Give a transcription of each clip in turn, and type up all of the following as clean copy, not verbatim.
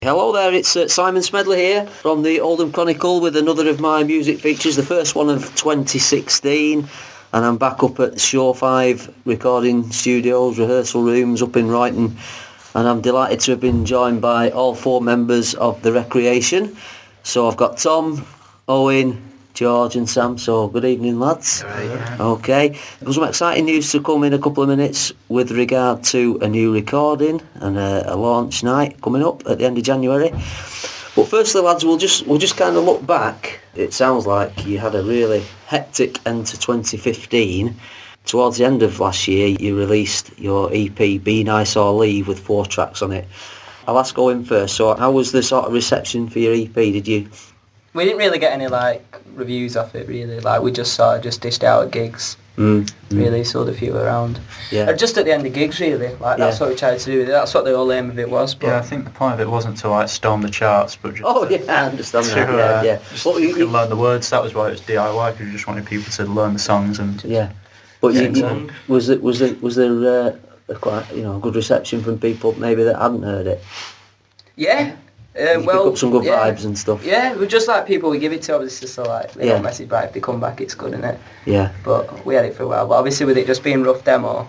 Hello there, it's Simon Smedley here from the Oldham Chronicle with another of my music features, the first one of 2016, and I'm back up at Shore 5 recording studios, rehearsal rooms up in Brighton, and I'm delighted to have been joined by all four members of The Recreation. So I've got Tom, Owen, George and Sam, so good evening lads. Right. Okay, there's some exciting news to come in a couple of minutes with regard to a new recording and a launch night coming up at the end of January. But firstly lads, we'll just kind of look back. It sounds like you had a really hectic end to 2015. Towards the end of last year you released your EP Be Nice or Leave with 4 tracks on it. I'll ask Owen first, so how was the sort of reception for your EP? We didn't really get any reviews off it really. We just sort of just dished out at gigs. Really sold a few around. Yeah. Just at the end of gigs really. That's what we tried to do. That's what the whole aim of it was. But yeah, I think the point of it wasn't to storm the charts, but just I understand that. Yeah. Just you could learn the words. That was why it was DIY, because you just wanted people to learn the songs and But was there a quite a good reception from people maybe that hadn't heard it? Yeah. You pick up some good vibes and stuff. Yeah, we just people we give it to, obviously, so they don't message back. If they come back, it's good, innit? Yeah. But we had it for a while. But obviously, with it just being rough demo,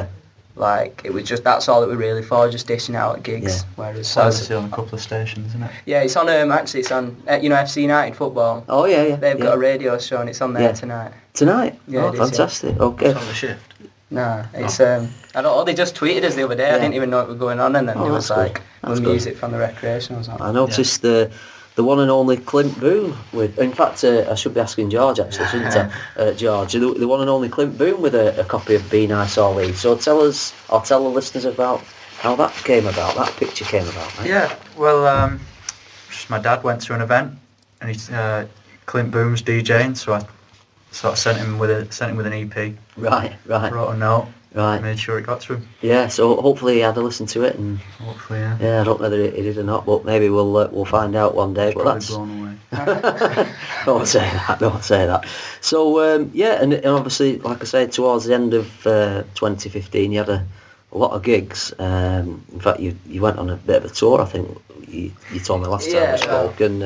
it was just, that's all it was really for, just dishing out at gigs. Yeah. Whereas it's on a couple of stations, isn't it? Yeah, it's on actually it's on FC United football. Oh yeah. They've got a radio show and it's on there tonight. Tonight? Yeah, oh, fantastic. Okay. It's on the shift. No, it's I don't know. They just tweeted us the other day. I didn't even know it was going on, and then it was with music from The Recreation or something. I noticed the one and only Clint Boone with. In fact, I should be asking George actually, shouldn't I? George, the one and only Clint Boone with a copy of Be Nice or Leave. So tell the listeners about how that came about. That picture came about. Mate. Yeah. Well, just my dad went to an event, and Clint Boone was DJing, so I sort of sent him with an EP. Right. Wrote a note. Right. Made sure it got to him. Yeah. So hopefully he had a listen to it, and hopefully, yeah. Yeah, I don't know whether he did or not, but maybe we'll find out one day. But that's blown away. Don't say that. So and obviously, like I said, towards the end of 2015, you had a lot of gigs. In fact, you went on a bit of a tour. I think you told me last time we spoke, and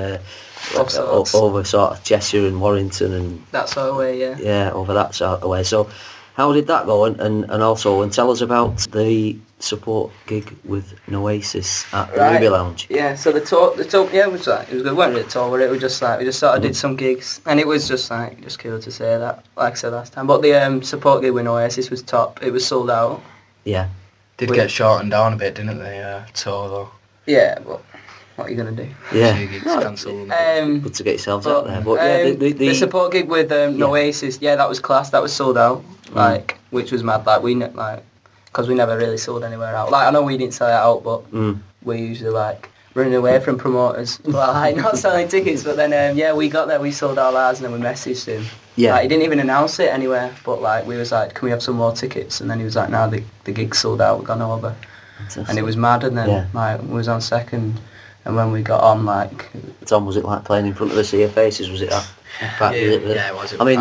over sort of Cheshire and Warrington and that sort of way. Yeah, over that sort of way. So, how did that go? And also, tell us about the support gig with Noasis at the Ruby Lounge. Yeah, so the tour, it was it was good. We weren't really a tour, but it was just we just sort of did some gigs, and it was just cool to say that, like I said last time. But the support gig with Noasis was top. It was sold out. Yeah. Did get shortened down a bit, didn't they? Tour though. Yeah, but what are you gonna do? Yeah. 2 gigs cancelled. Good to get yourselves out there. But the support gig with Noasis, that was class. That was sold out. Which was mad. Because we never really sold anywhere out. I know we didn't sell it out, but we usually running away from promoters. Not selling tickets. But then we got there, we sold all ours, and then we messaged him. Yeah. He didn't even announce it anywhere. But we was can we have some more tickets? And then he was like, no, the gig's sold out. We've gone over. Fantastic. And it was mad. And then we was on second. And when we got on, Tom, was it like playing in front of a sea of faces? Was it that? It was. I mean,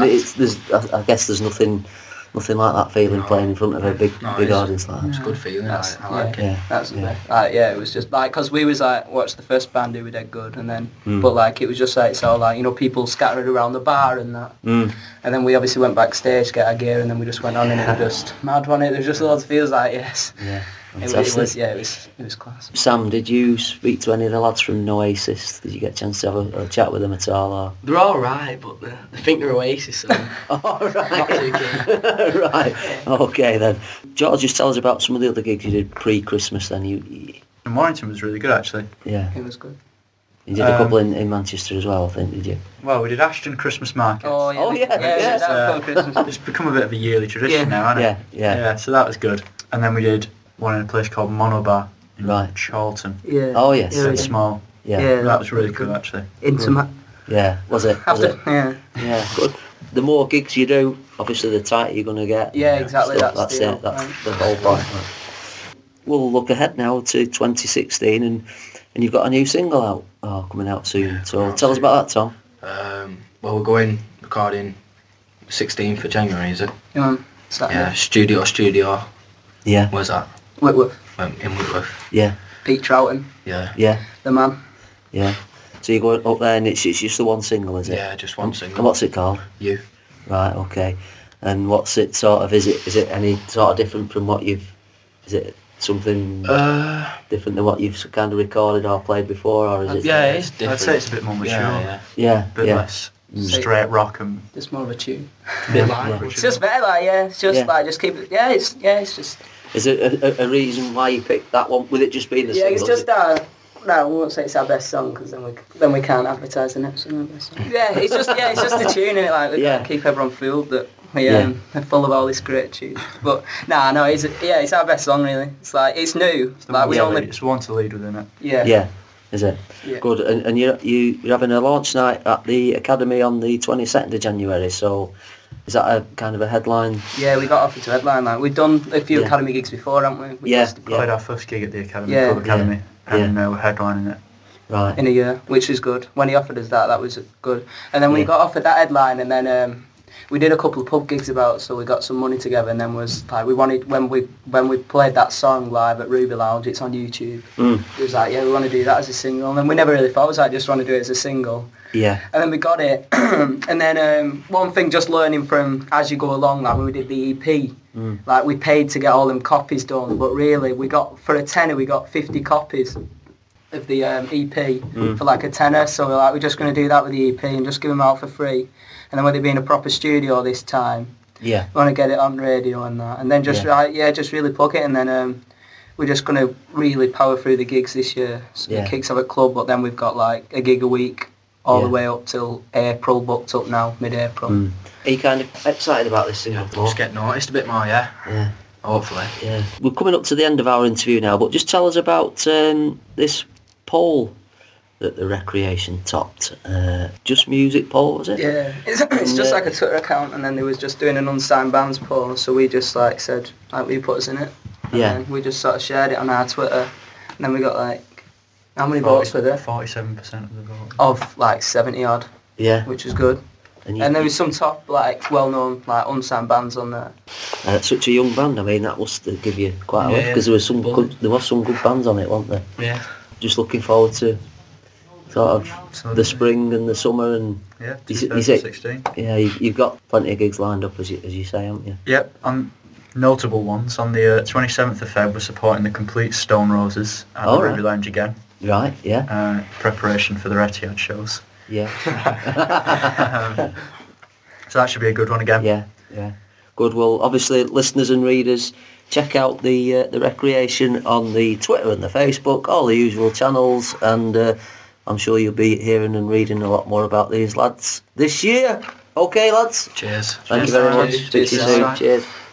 I guess there's nothing like that feeling playing in front of a big audience like that. It's a good feeling. I like it. That's the best. It was just because we was watched the first band who were dead good, and then but it was just it's all people scattered around the bar and that, and then we obviously went backstage to get our gear, and then we just went on and it was just mad on it. There was just loads of feels yes. Yeah. It was class. Sam, did you speak to any of the lads from Noasis? Did you get a chance to have a chat with them at all? Or? They're all right, but they think they're Oasis, so right. Not too keen. Right. Okay then. George, just tell us about some of the other gigs you did pre-Christmas. Then And Warrington was really good actually. Yeah. It was good. You did a couple in Manchester as well, I think, did you? Well, we did Ashton Christmas Market. Oh yeah. It's become a bit of a yearly tradition now, hasn't it? Yeah. So that was good. And then we did one in a place called Monobar in Charlton. Yeah. Oh yes. Very small. Yeah. That was really cool actually. Yeah. Was it? Yeah. Good. The more gigs you do, obviously the tighter you're going to get. Yeah, exactly. That's it. That's the whole point. We'll look ahead now to 2016, and you've got a new single coming out soon. So tell us about that, Tom. Well, we're going recording 16th of January, is it? Yeah. Studio. Yeah. Where's that? Whitworth. In Whitworth. Yeah. Pete Troughton, Yeah. the man. Yeah. So you're going up there and it's just the one single, is it? Yeah, just one single. And what's it called? You. Right, okay. And what's it sort of, is it any sort of different from what is it something different than what you've kind of recorded or played before, or is it? Yeah, it's different. I'd say it's a bit more mature. Yeah, A bit less straight rock and... Just more of a tune. Bit Yeah. lighter. It's just better, like, it's just like, just keep it, it's just... Is there a reason why you picked that one, with it just being the Yeah, single? it's just no, we won't say it's our best song because then we can't advertise the next one. Yeah, it's just the tune in it. Like we gotta keep everyone fooled that we are full of all this great tunes. But no, it's our best song really. It's like it's new. It's the one to lead within it. Yeah. Yeah. Is it? Yeah. Good. And you're having a launch night at the Academy on the 22nd of January. So is that a kind of a headline? Yeah, we got offered to headline. Like we've done a few Academy gigs before, haven't we? Yeah. Played our first gig at the Academy, Yeah. Club Academy, and we're headlining it. Right. In a year, which is good. When he offered us that was good. And then we got offered that headline, and then we did a couple of pub gigs so we got some money together, and then was like we wanted when we played that song live at Ruby Lounge, it's on YouTube. It was like, we want to do that as a single, and then we never really thought it was like just want to do it as a single. Yeah. And then we got it, and then one thing just learning from as you go along, like when we did the EP, like we paid to get all them copies done, but really we got for a tenner we got 50 copies of the EP for like a tenner, so we're just going to do that with the EP and just give them out for free. And then with it being a proper studio this time, we want to get it on radio and that, and then just just really plug it, and then we're just going to really power through the gigs this year. So the kicks off at club, but then we've got like a gig a week all the way up till April, booked up now, mid-April. Are you kind of excited about this single? Just get noticed a bit more, Yeah. Hopefully. Yeah. We're coming up to the end of our interview now, but just tell us about this poll that the Recreation topped. Just Music poll, was it? Yeah, it's just like a Twitter account, and then they was just doing an unsigned bands poll, so we just like said, like, will you put us in it? And then we just sort of shared it on our Twitter, and then we got like, how many votes were there? 47% of the vote. Of like 70 odd. Yeah. Which was good. And there was some top, like, well-known, like, unsigned bands on there. Such a young band, I mean, that must give you quite a lift, because there was some good bands on it, weren't there? Yeah. Just looking forward to sort of the spring and the summer, and 2016. Yeah, you've got plenty of gigs lined up, as you say, haven't you? Yep, notable ones. On the 27th of Feb, we're supporting the Complete Stone Roses at the Ruby Lounge again. Right, yeah. Preparation for the Etihad shows. Yeah. So that should be a good one again. Yeah. Good. Well, obviously, listeners and readers, check out the Recreation on the Twitter and the Facebook, all the usual channels, and I'm sure you'll be hearing and reading a lot more about these lads this year. Okay, lads. Cheers. Thank you very much. Cheers. Speak to you soon. Cheers.